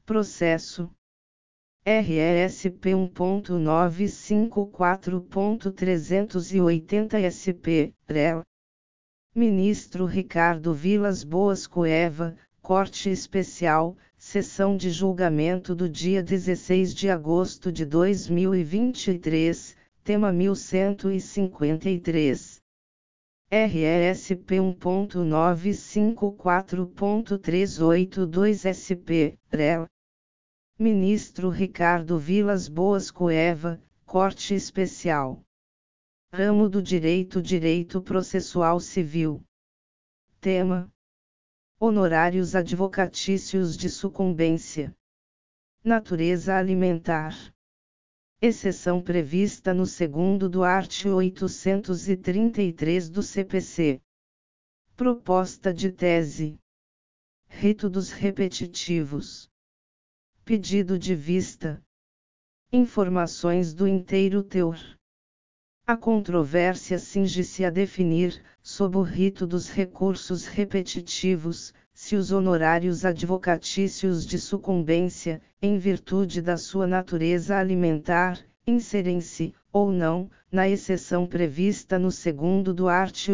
processo RESP 1.954.380 SP, REL. Ministro Ricardo Vilas Boas Cueva, Corte Especial, sessão de julgamento do dia 16 de agosto de 2023, tema 1153. RESP 1.954.382 SP, REL. Ministro Ricardo Vilas Boas Cueva, Corte Especial. Ramo do Direito Processual Civil. Tema: honorários advocatícios de sucumbência. Natureza alimentar. Exceção prevista no segundo do art. 833 do CPC. Proposta de tese. Rito dos repetitivos. Pedido de vista. Informações do inteiro teor. A controvérsia cinge-se a definir, sob o rito dos recursos repetitivos, se os honorários advocatícios de sucumbência, em virtude da sua natureza alimentar, inserem-se, ou não, na exceção prevista no segundo do art.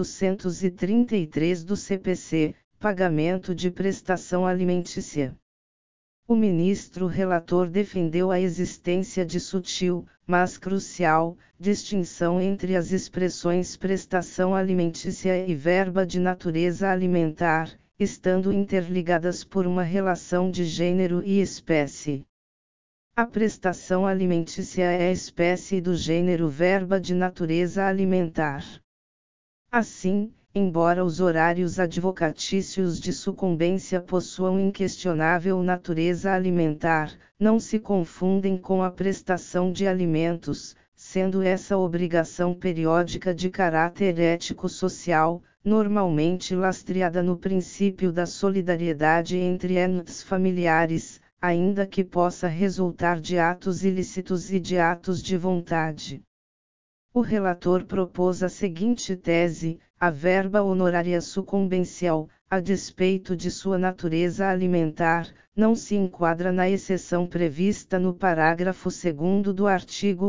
833 do CPC, pagamento de prestação alimentícia. O ministro relator defendeu a existência de sutil, mas crucial, distinção entre as expressões prestação alimentícia e verba de natureza alimentar, estando interligadas por uma relação de gênero e espécie. A prestação alimentícia é a espécie do gênero verba de natureza alimentar. Assim, embora os horários advocatícios de sucumbência possuam inquestionável natureza alimentar, não se confundem com a prestação de alimentos, sendo essa obrigação periódica de caráter ético-social, normalmente lastreada no princípio da solidariedade entre entes familiares, ainda que possa resultar de atos ilícitos e de atos de vontade. O relator propôs a seguinte tese: a verba honorária sucumbencial, a despeito de sua natureza alimentar, não se enquadra na exceção prevista no parágrafo 2º do artigo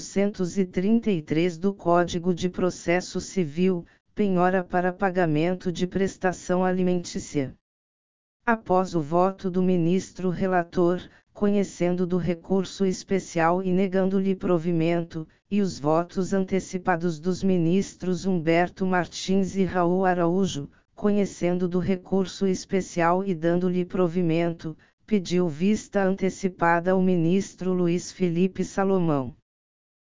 833 do Código de Processo Civil, penhora para pagamento de prestação alimentícia. Após o voto do ministro relator, conhecendo do recurso especial e negando-lhe provimento, e os votos antecipados dos ministros Humberto Martins e Raul Araújo, conhecendo do recurso especial e dando-lhe provimento, pediu vista antecipada ao ministro Luiz Felipe Salomão.